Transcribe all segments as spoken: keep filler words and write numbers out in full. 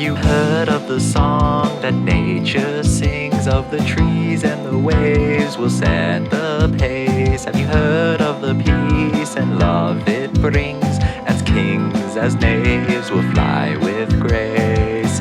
you heard of the song that nature sings, of the trees and the waves will set the pace? Have you heard of the peace and love it brings, as kings, as knaves will fly with grace?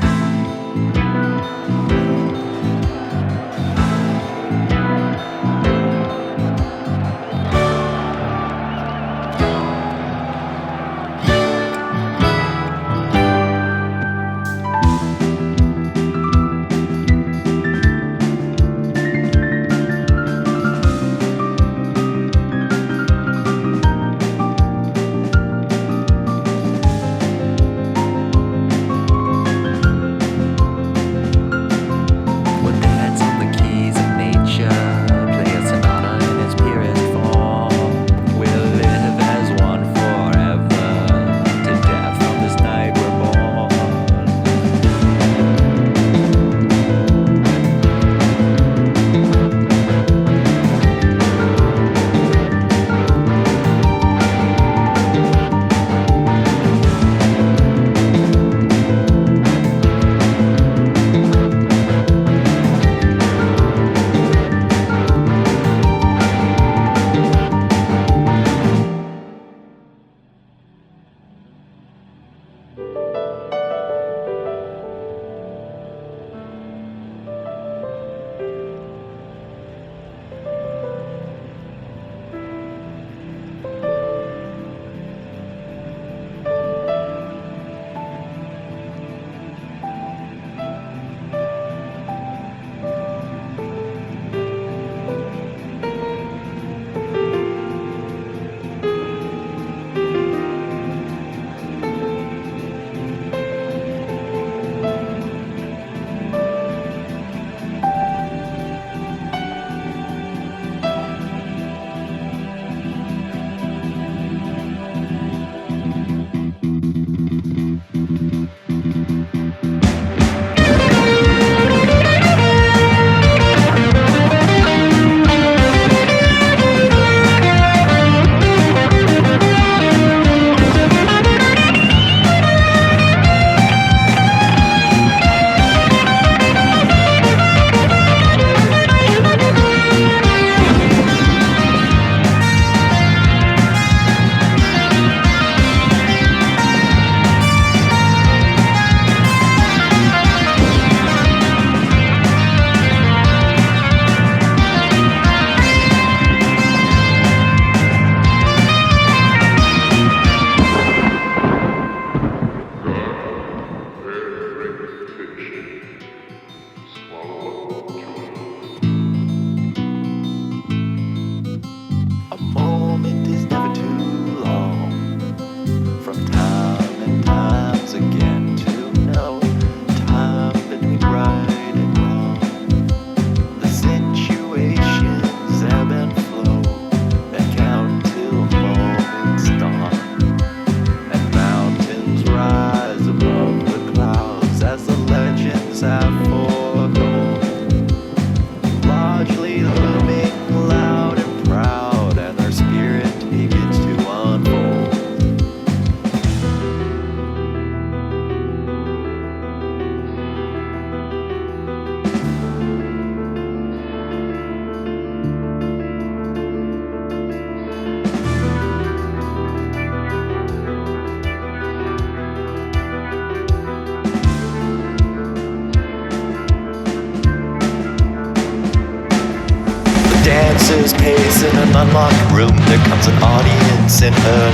Dancers pace in an unlocked room. There comes an audience in her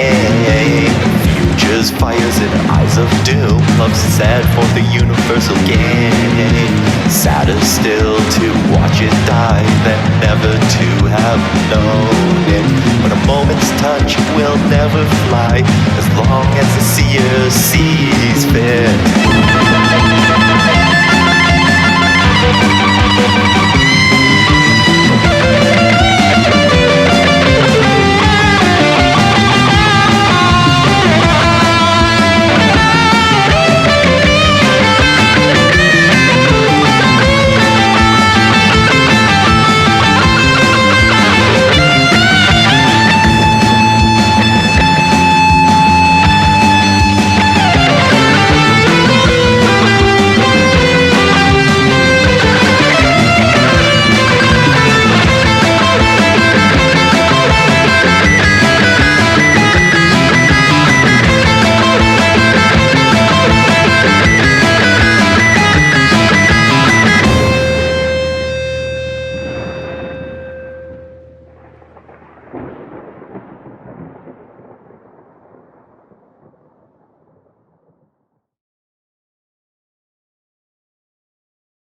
name. Futures fires in her eyes of doom. Love's sad for the universal game. Sadder still to watch it die than never to have known it. When a moment's touch will never fly, as long as the seer sees fit.